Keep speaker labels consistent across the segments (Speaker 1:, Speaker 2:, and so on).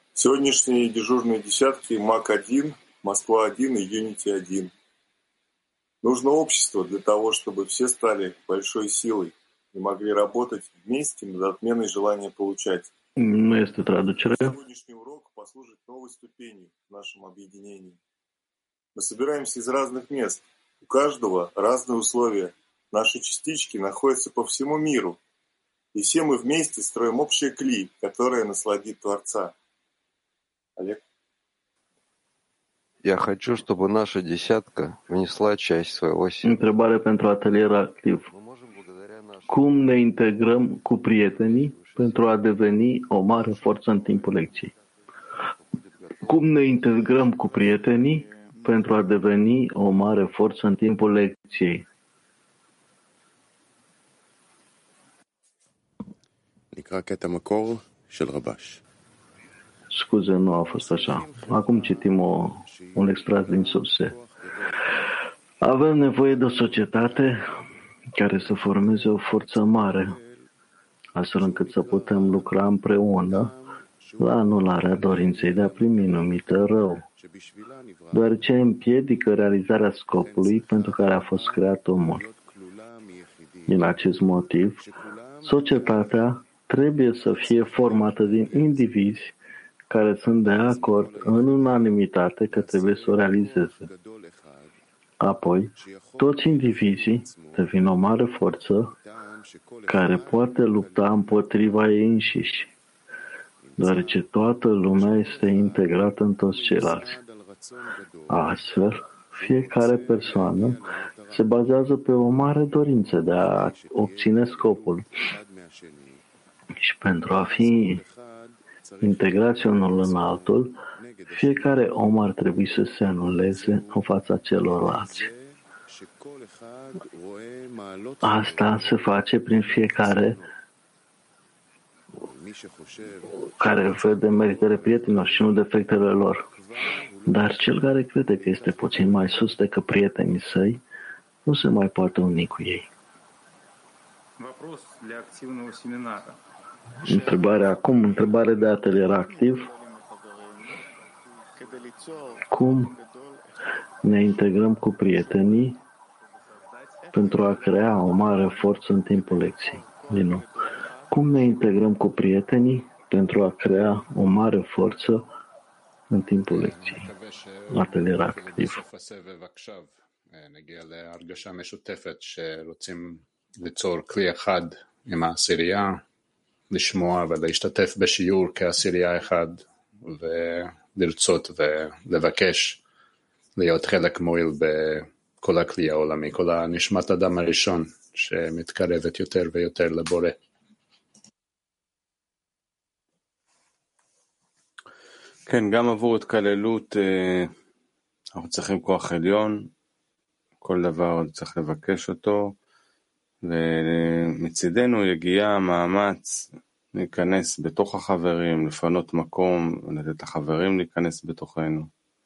Speaker 1: Сегодняшние дежурные десятки МАК-1, Москва-1 и Юнити-1. Нужно общество для того, чтобы все стали большой силой и могли работать вместе над отменой желания получать.
Speaker 2: Nu este traducere.
Speaker 1: Сегодняшний урок послужит новой ступенью в нашем объединении. Мы собираемся из разных мест. У каждого разные условия. Наши частички находятся по всему миру. И все мы вместе строим общее кли, которое насладит Творца. Олег?
Speaker 3: Я хочу, чтобы наша десятка внесла часть своего силы.
Speaker 2: Întrebare pentru atelier activ. Cum ne integrăm cu prietenii pentru a deveni o mare forță în timpul lecției? Cum ne integrăm cu prietenii pentru a deveni o mare forță în timpul lecției?
Speaker 4: נקרא קטע מקור של רבש.
Speaker 2: Scuze, nu a fost așa. Acum citim un extras din surse. Avem nevoie de o societate care să formeze o forță mare, astfel încât să putem lucra împreună la anularea dorinței de a primi numită rău, deoarece împiedică realizarea scopului pentru care a fost creat omul. Din acest motiv, societatea trebuie să fie formată din indivizi care sunt de acord în unanimitate că trebuie să o realizeze. Apoi, toți indivizii devin o mare forță care poate lupta împotriva ei înșiși, deoarece toată lumea este integrată în toți ceilalți. Astfel, fiecare persoană se bazează pe o mare dorință de a obține scopul. Și pentru a fi integrați unul în altul, fiecare om ar trebui să se anuleze în fața celorlalți. Asta se face prin fiecare care vede meritele prietenilor și nu defectele lor. Dar cel care crede că este puțin mai sus decât prietenii săi, nu se mai poate uni cu ei. Întrebare de atelier activ. Cum ne integrăm cu prietenii pentru a crea o mare forță în timpul lecției? Din nou. Cum ne integrăm cu prietenii pentru a crea o mare forță în timpul lecției? Atelier activ.
Speaker 5: נגיע להרגשה משותפת שרוצים ליצור כלי אחד עם העשירייה, לשמוע ולהשתתף בשיעור כעשירייה אחד ולרצות ולבקש להיות חלק מועיל בכל הכלי העולמי, כל הנשמת אדם הראשון שמתקרבת יותר ויותר לבורא.
Speaker 4: כן, גם עבור התקללות אנחנו צריכים כוח עליון, כל דבר צריך לבקש אותו, ומצידנו יגיע מאמץ להיכנס בתוך החברים, לפנות מקום, לתת לחברים להיכנס בתוכנו.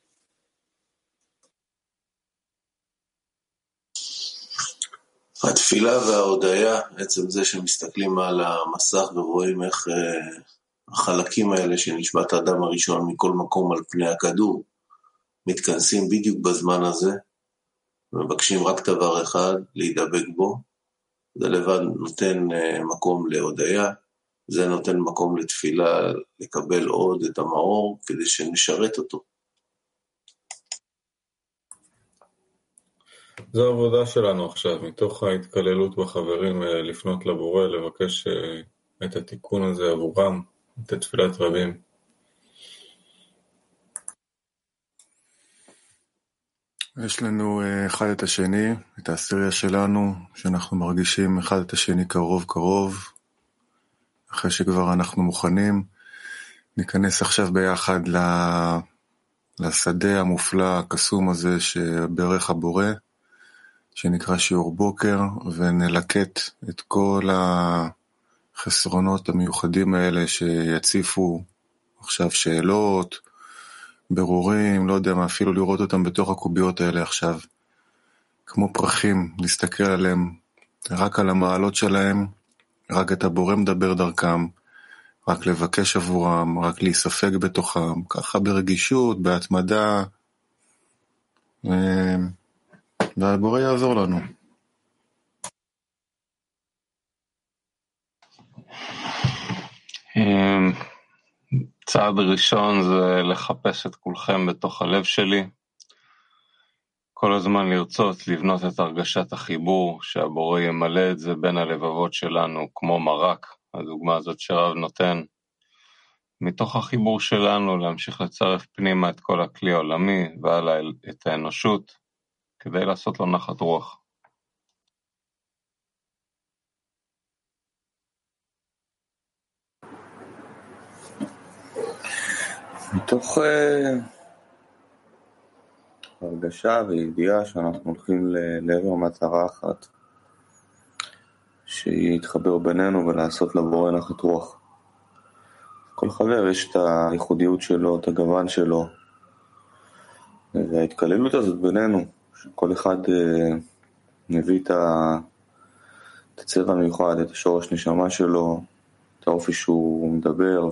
Speaker 6: התפילה וההודיה, עצם זה שמסתכלים על המסך ורואים איך החלקים האלה של נשמת האדם הראשון מכל מקום על פני הכדור, מתכנסים בדיוק בזמן הזה, מבקשים רק דבר אחד, להידבק בו, זה לבד נותן מקום להודיה, זה נותן מקום לתפילה, לקבל עוד את המאור, כדי שנשרת אותו.
Speaker 7: זו העבודה שלנו עכשיו, מתוך ההתקללות בחברים, לפנות לבורא, לבקש את התיקון הזה עבורם, את תפילת רבים.
Speaker 8: יש לנו אחד את השני, את העשירייה שלנו, שאנחנו מרגישים אחד את השני קרוב קרוב. אחרי שכבר אנחנו מוכנים, ניכנס עכשיו ביחד לשדה המופלא, הקסום הזה שברך הבורא, שנקרא שיעור בוקר, ונלקט את כל החסרונות המיוחדים האלה שיציפו עכשיו שאלות, ברורים, לא יודע מה, אפילו לראות אותם בתוך הקוביות האלה עכשיו, כמו פרחים, להסתכל עליהם, רק על המעלות שלהם, רק את הבורא מדבר דרכם, רק לבקש עבורם, רק להיספג בתוכם, ככה ברגישות, בהתמדה, והבורא יעזור לנו.
Speaker 4: צעד ראשון זה לחפש את כולכם בתוך הלב שלי, כל הזמן לרצות לבנות את הרגשת החיבור, שהבורא ימלא את זה בין הלבבות שלנו, כמו מרק, הדוגמה הזאת שרב נותן, מתוך החיבור שלנו להמשיך לצרף פנימה את כל הכלי העולמי, והלאה את האנושות, כדי לעשות לו נחת רוח.
Speaker 9: מתוך הרגשה וידיעה שאנחנו הולכים לעבר מטרה אחת, שהיא יתחבר בינינו ולעשות לבורא נחת רוח. כל חבר יש את הייחודיות שלו, את הגוון שלו, וההתקללות הזאת בינינו, שכל אחד מביא את הצבע המיוחד, את השורש נשמה שלו, את האופי שהוא מדבר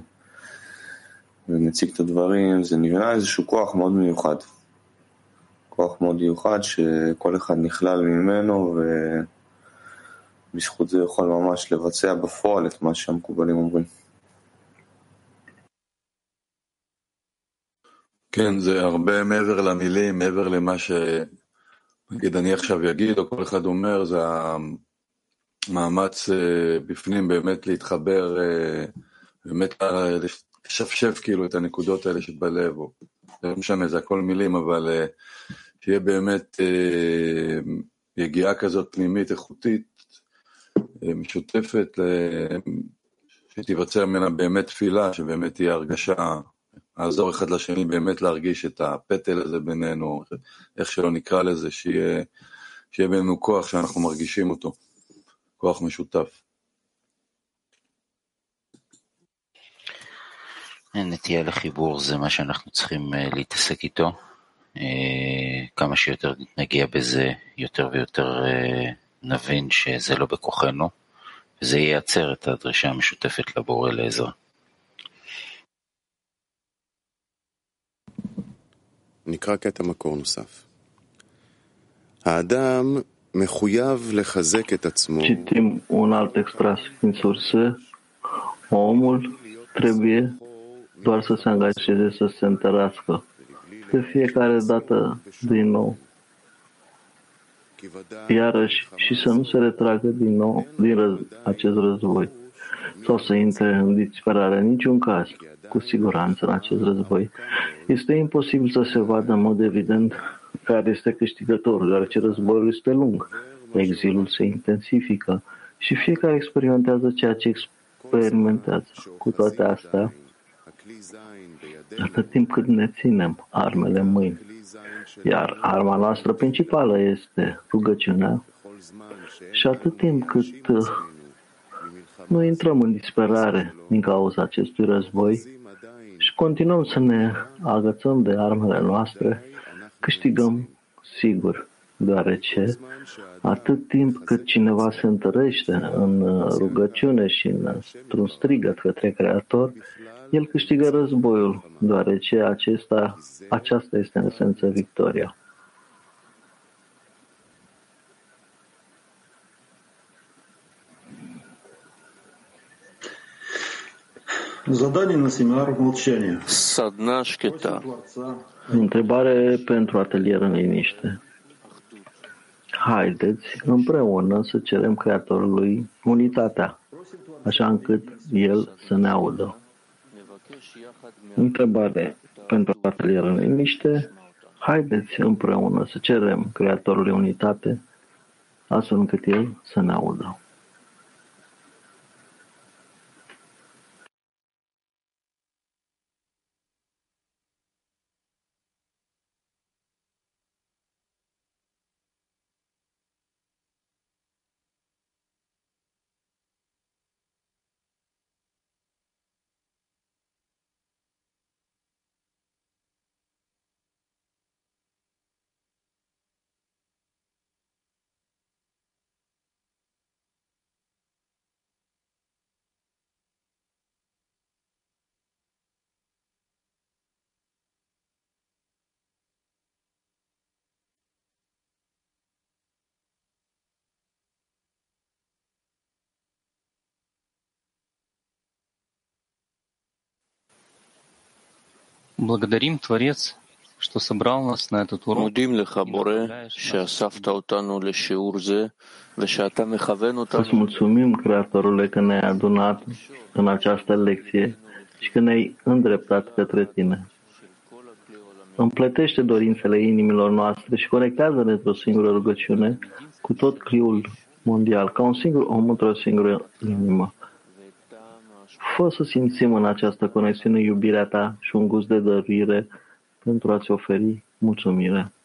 Speaker 9: ומציג את הדברים, זה נבנה איזשהו כוח מאוד מיוחד. כוח מאוד מיוחד שכל אחד נכלל ממנו, ובזכות זה יכול ממש לבצע בפועל את מה שהמקובלים אומרים.
Speaker 7: כן, זה הרבה מעבר למילים, מעבר למה נגיד אני עכשיו אגיד, או כל אחד אומר, זה המאמץ בפנים באמת להתחבר, באמת לשפשף כאילו את הנקודות האלה שבלב, או לא משנה, זה הכל מילים, אבל שיהיה באמת יגיעה כזאת פנימית, איכותית, משותפת, שתיווצר ממנה באמת תפילה, שבאמת תהיה הרגשה, לעזור אחד לשני באמת להרגיש את הפטל הזה בינינו, איך שלא נקרא לזה, שיהיה בינינו כוח שאנחנו מרגישים אותו, כוח משותף.
Speaker 10: נטייה לחיבור זה מה שאנחנו צריכים להתעסק איתו, כמה שיותר נגיע בזה, יותר ויותר נבין שזה לא בכוחנו, וזה ייצר את הדרישה המשותפת לבורא לעזרה.
Speaker 11: נקרא קטע מקור נוסף. האדם מחויב לחזק את עצמו.
Speaker 2: Citim un alt extras din sursă. Omul trebuie doar să se angajeze să se întărească de fiecare dată din nou, iarăși, și să nu se retragă din nou din acest război sau să intre în disperare în niciun caz. Cu siguranță în acest război este imposibil să se vadă în mod evident care este câștigătorul, deoarece războiul este lung, exilul se intensifică și fiecare experimentează ceea ce experimentează. Cu toate astea, atât timp cât ne ținem armele în mâini, iar arma noastră principală este rugăciunea, și atât timp cât nu intrăm în disperare din cauza acestui război și continuăm să ne agățăm de armele noastre, câștigăm sigur, deoarece atât timp cât cineva se întărește în rugăciune și într-un strigăt către Creator, el câștigă războiul, deoarece aceasta este în esență victoria.
Speaker 3: Sadna shketa.
Speaker 2: Întrebare pentru atelier în liniște. Haideți împreună să cerem Creatorului unitatea, așa încât El să ne audă. Întrebare pentru atelier în liniște. Haideți împreună să cerem Creatorului unitate, astfel încât El să ne audă.
Speaker 12: מודים לך, בורא, שאספת אותנו לשיעור זה, ושאתה מכוון אותנו.
Speaker 2: Îți mulțumim, Creatorule, că ne-ai adunat în această lecție și că ne-ai îndreptat către tine. Împletește dorințele inimilor noastre și conectează-ne într-o singură rugăciune cu tot cliul mondial, ca un singur om într-o singură inimă. Fă să simțim în această conexiune iubirea ta și un gust de dăruire pentru a-ți oferi mulțumire.